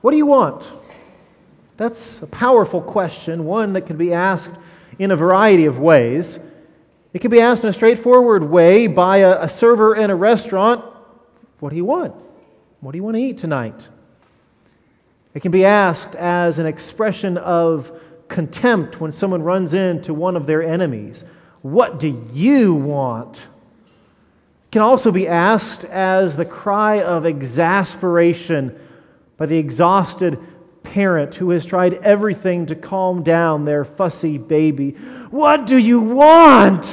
What do you want? That's a powerful question, one that can be asked in a variety of ways. It can be asked in a straightforward way by a server in a restaurant. What do you want? What do you want to eat tonight? It can be asked as an expression of contempt when someone runs into one of their enemies. What do you want? It can also be asked as the cry of exasperation by the exhausted parent who has tried everything to calm down their fussy baby. What do you want?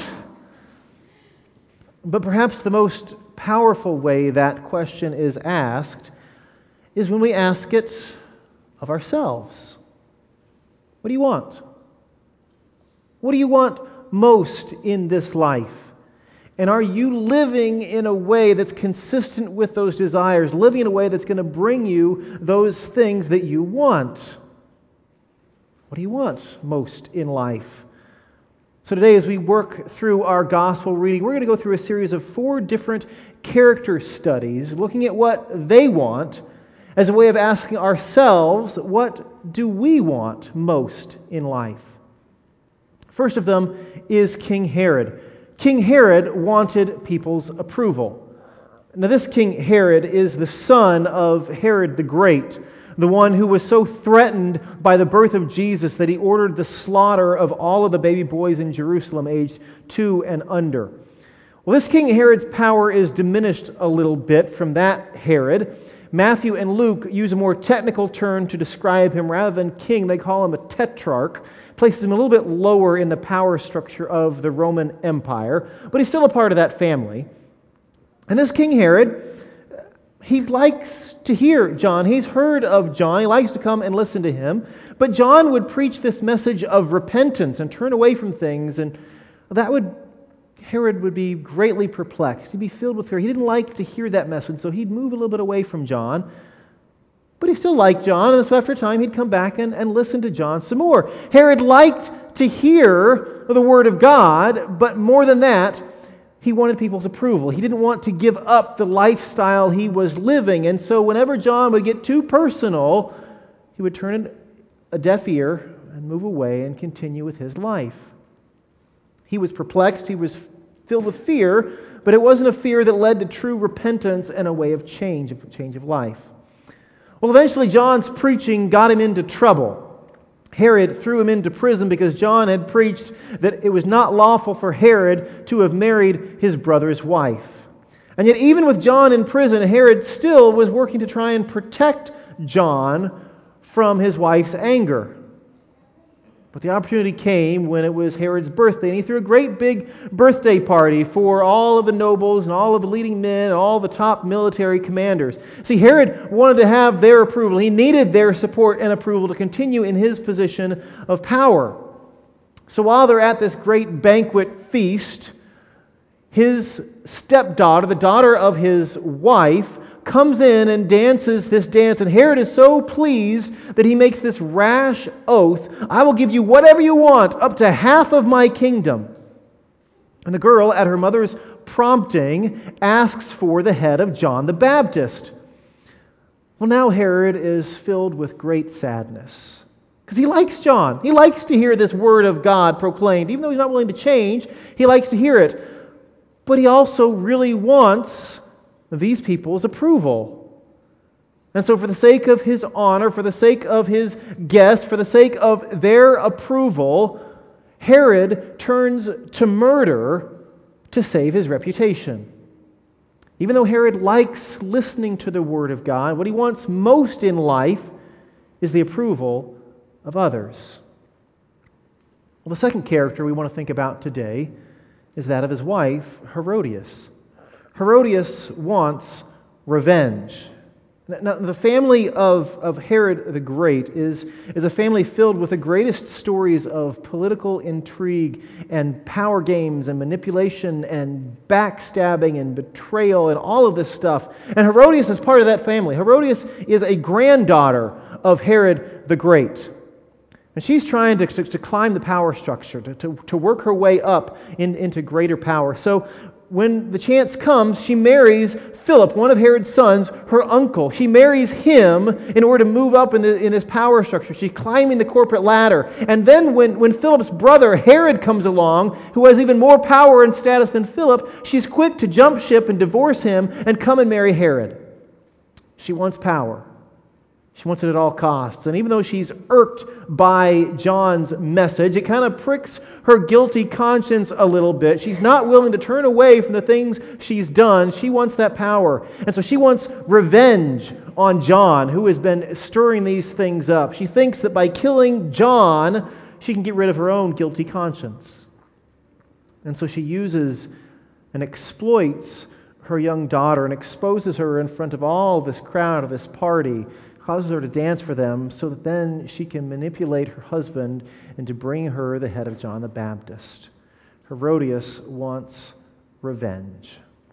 But perhaps the most powerful way that question is asked is when we ask it of ourselves. What do you want? What do you want most in this life? And are you living in a way that's consistent with those desires, living in a way that's going to bring you those things that you want? What do you want most in life? So today, as we work through our gospel reading, we're going to go through a series of 4 different character studies, looking at what they want as a way of asking ourselves, what do we want most in life? First of them is King Herod. King Herod wanted people's approval. Now this King Herod is the son of Herod the Great, the one who was so threatened by the birth of Jesus that he ordered the slaughter of all of the baby boys in Jerusalem aged 2 and under. Well, this King Herod's power is diminished a little bit from that Herod. Matthew and Luke use a more technical term to describe him. Rather than king, they call him a tetrarch. Places him a little bit lower in the power structure of the Roman Empire, but he's still a part of that family. And this King Herod, he likes to hear John. He's heard of John. He likes to come and listen to him. But John would preach this message of repentance and turn away from things, and Herod would be greatly perplexed. He'd be filled with fear. He didn't like to hear that message, so he'd move a little bit away from John. But he still liked John, and so after a time he'd come back and listen to John some more. Herod liked to hear the Word of God, but more than that, he wanted people's approval. He didn't want to give up the lifestyle he was living, and so whenever John would get too personal, he would turn a deaf ear and move away and continue with his life. He was perplexed, he was filled with fear, but it wasn't a fear that led to true repentance and a way of change of life. Well, eventually John's preaching got him into trouble. Herod threw him into prison because John had preached that it was not lawful for Herod to have married his brother's wife. And yet even with John in prison, Herod still was working to try and protect John from his wife's anger. But the opportunity came when it was Herod's birthday, and he threw a great big birthday party for all of the nobles and all of the leading men and all the top military commanders. See, Herod wanted to have their approval. He needed their support and approval to continue in his position of power. So while they're at this great banquet feast, his stepdaughter, the daughter of his wife, comes in and dances this dance, and Herod is so pleased that he makes this rash oath, I will give you whatever you want, up to half of my kingdom. And the girl, at her mother's prompting, asks for the head of John the Baptist. Well, now Herod is filled with great sadness, because he likes John. He likes to hear this word of God proclaimed. Even though he's not willing to change, he likes to hear it. But he also really wants these people's approval. And so for the sake of his honor, for the sake of his guests, for the sake of their approval, Herod turns to murder to save his reputation. Even though Herod likes listening to the Word of God, what he wants most in life is the approval of others. Well, the second character we want to think about today is that of his wife, Herodias. Herodias wants revenge. Now, the family of Herod the Great is a family filled with the greatest stories of political intrigue and power games and manipulation and backstabbing and betrayal and all of this stuff. And Herodias is part of that family. Herodias is a granddaughter of Herod the Great. And she's trying to climb the power structure, to work her way up into greater power. So when the chance comes, she marries Philip, one of Herod's sons, her uncle. She marries him in order to move up in his power structure. She's climbing the corporate ladder. And then when Philip's brother, Herod, comes along, who has even more power and status than Philip, she's quick to jump ship and divorce him and come and marry Herod. She wants power. She wants it at all costs. And even though she's irked by John's message, it kind of pricks her guilty conscience a little bit. She's not willing to turn away from the things she's done. She wants that power. And so she wants revenge on John, who has been stirring these things up. She thinks that by killing John, she can get rid of her own guilty conscience. And so she uses and exploits her young daughter and exposes her in front of all this crowd of this party, causes her to dance for them so that then she can manipulate her husband into bringing her the head of John the Baptist. Herodias wants revenge.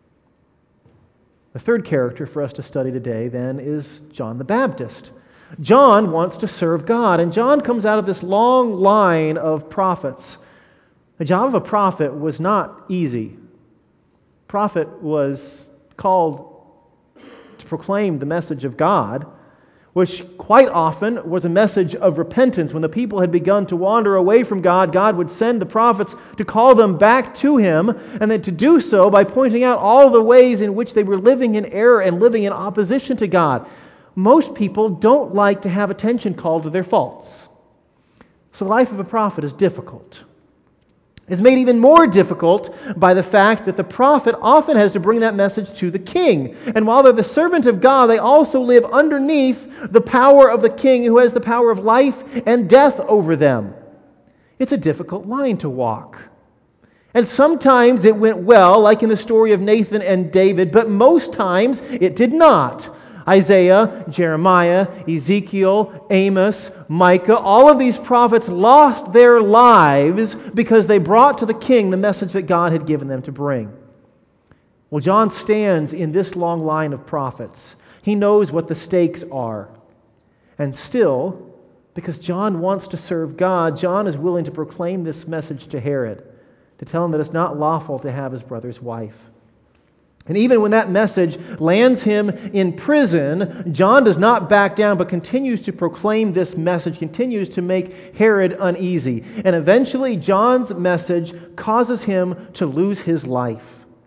The third character for us to study today then is John the Baptist. John wants to serve God, and John comes out of this long line of prophets. The job of a prophet was not easy. Prophet was called to proclaim the message of God, which quite often was a message of repentance. When the people had begun to wander away from God, God would send the prophets to call them back to Him, and then to do so by pointing out all the ways in which they were living in error and living in opposition to God. Most people don't like to have attention called to their faults. So the life of a prophet is difficult. It's made even more difficult by the fact that the prophet often has to bring that message to the king. And while they're the servant of God, they also live underneath the power of the king, who has the power of life and death over them. It's a difficult line to walk. And sometimes it went well, like in the story of Nathan and David, but most times it did not. Isaiah, Jeremiah, Ezekiel, Amos, Micah, all of these prophets lost their lives because they brought to the king the message that God had given them to bring. Well, John stands in this long line of prophets. He knows what the stakes are. And still, because John wants to serve God, John is willing to proclaim this message to Herod, to tell him that it's not lawful to have his brother's wife. And even when that message lands him in prison, John does not back down, but continues to proclaim this message, continues to make Herod uneasy. And eventually, John's message causes him to lose his life.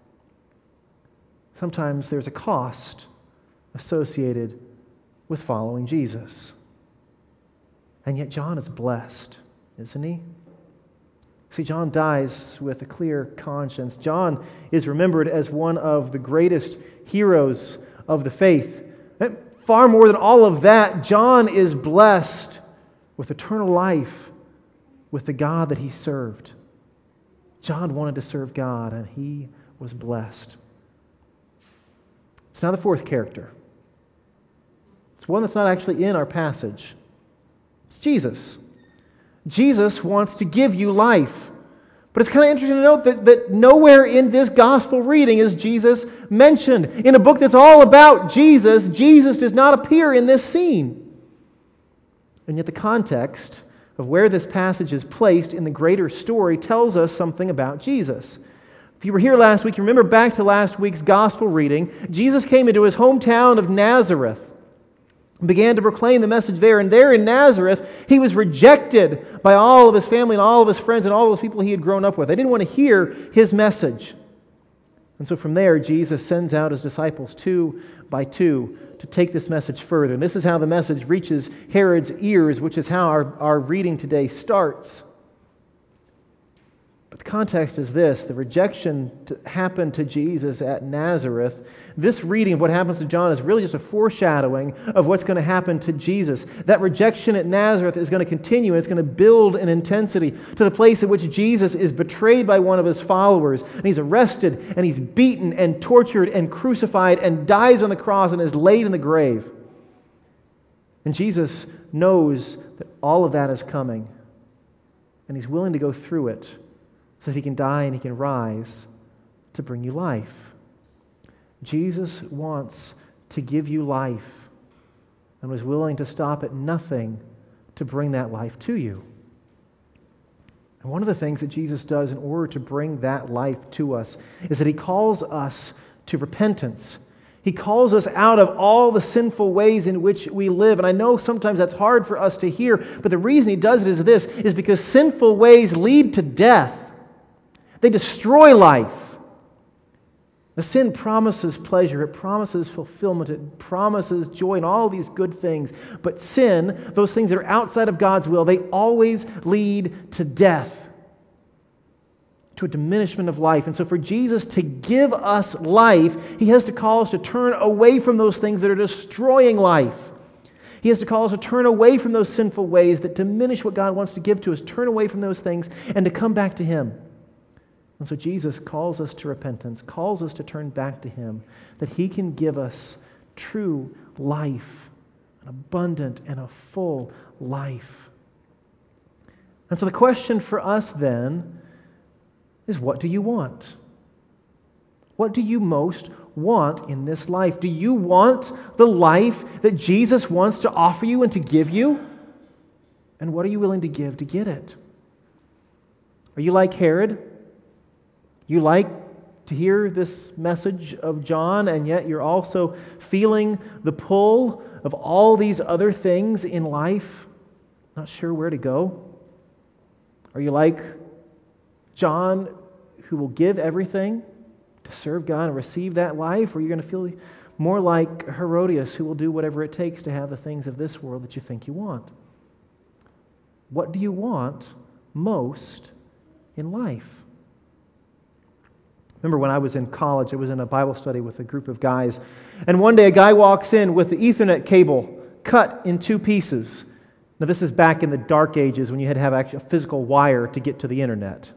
Sometimes there's a cost associated with following Jesus. And yet John is blessed, isn't he? See, John dies with a clear conscience. John is remembered as one of the greatest heroes of the faith. And far more than all of that, John is blessed with eternal life with the God that he served. John wanted to serve God, and he was blessed. It's now the fourth character. It's one that's not actually in our passage. It's Jesus. Jesus wants to give you life. But it's kind of interesting to note that nowhere in this gospel reading is Jesus mentioned. In a book that's all about Jesus, Jesus does not appear in this scene. And yet the context of where this passage is placed in the greater story tells us something about Jesus. If you were here last week, you remember back to last week's gospel reading, Jesus came into his hometown of Nazareth, began to proclaim the message there. And there in Nazareth, he was rejected by all of his family and all of his friends and all of those people he had grown up with. They didn't want to hear his message. And so from there, Jesus sends out his disciples 2 by 2 to take this message further. And this is how the message reaches Herod's ears, which is how our reading today starts. But the context is this: the rejection happened to Jesus at Nazareth. This reading of what happens to John is really just a foreshadowing of what's going to happen to Jesus. That rejection at Nazareth is going to continue, and it's going to build in intensity to the place at which Jesus is betrayed by one of his followers, and he's arrested, and he's beaten, and tortured, and crucified, and dies on the cross, and is laid in the grave. And Jesus knows that all of that is coming, and he's willing to go through it so that he can die and he can rise to bring you life. Jesus wants to give you life and was willing to stop at nothing to bring that life to you. And one of the things that Jesus does in order to bring that life to us is that he calls us to repentance. He calls us out of all the sinful ways in which we live. And I know sometimes that's hard for us to hear, but the reason he does it is because sinful ways lead to death. They destroy life. The sin promises pleasure, it promises fulfillment, it promises joy and all these good things. But sin, those things that are outside of God's will, they always lead to death, to a diminishment of life. And so for Jesus to give us life, he has to call us to turn away from those things that are destroying life. He has to call us to turn away from those sinful ways that diminish what God wants to give to us, turn away from those things, and to come back to him. And so Jesus calls us to repentance, calls us to turn back to him, that he can give us true life, an abundant and a full life. And so the question for us then is, what do you want? What do you most want in this life? Do you want the life that Jesus wants to offer you and to give you? And what are you willing to give to get it? Are you like Herod? You like to hear this message of John, and yet you're also feeling the pull of all these other things in life, not sure where to go? Are you like John, who will give everything to serve God and receive that life? Or are you going to feel more like Herodias, who will do whatever it takes to have the things of this world that you think you want? What do you want most in life? Remember when I was in college, I was in a Bible study with a group of guys, and one day a guy walks in with the Ethernet cable cut in two pieces. Now this is back in the dark ages when you had to have actually a physical wire to get to the internet.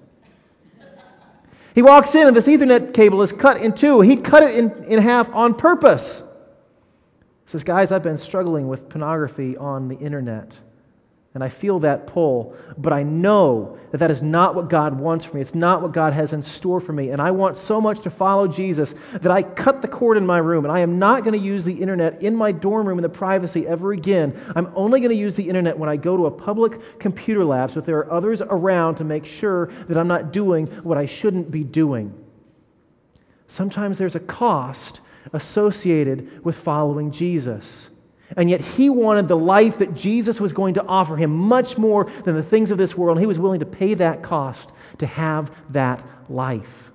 He walks in and this Ethernet cable is cut in two. He cut it in half on purpose. He says, guys, I've been struggling with pornography on the internet. And I feel that pull, but I know that that is not what God wants for me. It's not what God has in store for me. And I want so much to follow Jesus that I cut the cord in my room, and I am not going to use the internet in my dorm room in the privacy ever again. I'm only going to use the internet when I go to a public computer lab so that there are others around to make sure that I'm not doing what I shouldn't be doing. Sometimes there's a cost associated with following Jesus. And yet he wanted the life that Jesus was going to offer him much more than the things of this world. And he was willing to pay that cost to have that life.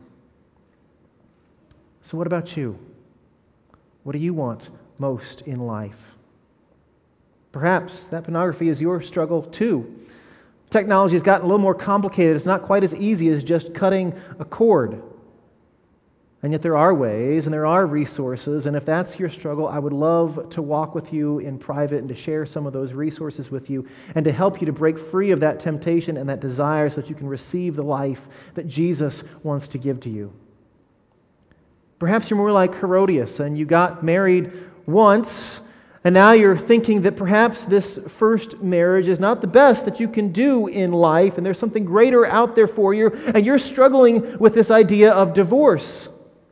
So what about you? What do you want most in life? Perhaps that pornography is your struggle too. Technology has gotten a little more complicated. It's not quite as easy as just cutting a cord. And yet there are ways and there are resources, and if that's your struggle, I would love to walk with you in private and to share some of those resources with you and to help you to break free of that temptation and that desire so that you can receive the life that Jesus wants to give to you. Perhaps you're more like Herodias and you got married once, and now you're thinking that perhaps this first marriage is not the best that you can do in life, and there's something greater out there for you, and you're struggling with this idea of divorce.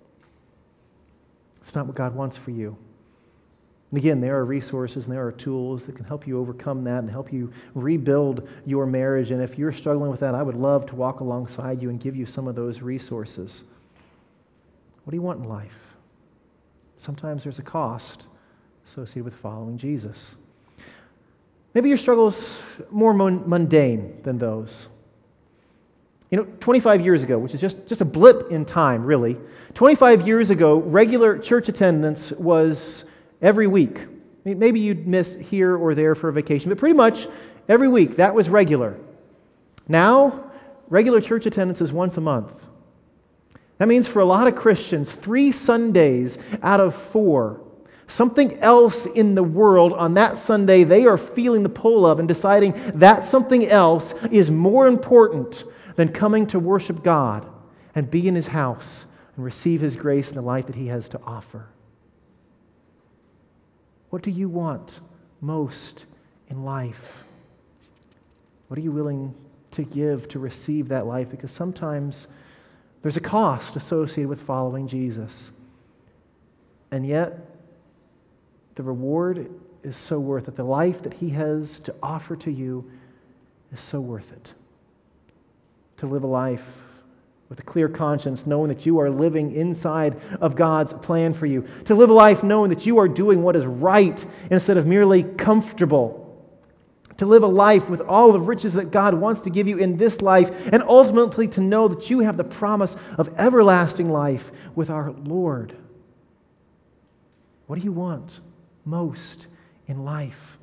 It's not what God wants for you. And again, there are resources and there are tools that can help you overcome that and help you rebuild your marriage. And if you're struggling with that, I would love to walk alongside you and give you some of those resources. What do you want in life? Sometimes there's a cost associated with following Jesus. Maybe your struggle's more mundane than those. 25 years ago, which is just a blip in time, really. 25 years ago, regular church attendance was every week. Maybe you'd miss here or there for a vacation, but pretty much every week, that was regular. Now, regular church attendance is once a month. That means for a lot of Christians, 3 Sundays out of 4, something else in the world on that Sunday they are feeling the pull of and deciding that something else is more important than coming to worship God and be in His house and receive His grace and the life that He has to offer. What do you want most in life? What are you willing to give to receive that life? Because sometimes there's a cost associated with following Jesus. And yet, the reward is so worth it. The life that He has to offer to you is so worth it. to live a life with a clear conscience, knowing that you are living inside of God's plan for you. To live a life knowing that you are doing what is right instead of merely comfortable. To live a life with all the riches that God wants to give you in this life, and ultimately to know that you have the promise of everlasting life with our Lord. What do you want most in life?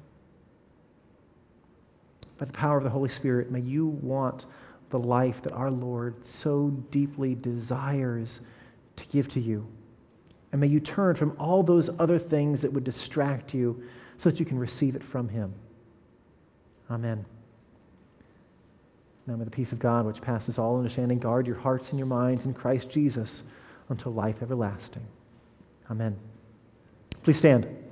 By the power of the Holy Spirit, may you want the life that our Lord so deeply desires to give to you. And may you turn from all those other things that would distract you so that you can receive it from Him. Amen. Now may the peace of God, which passes all understanding, guard your hearts and your minds in Christ Jesus until life everlasting. Amen. Please stand.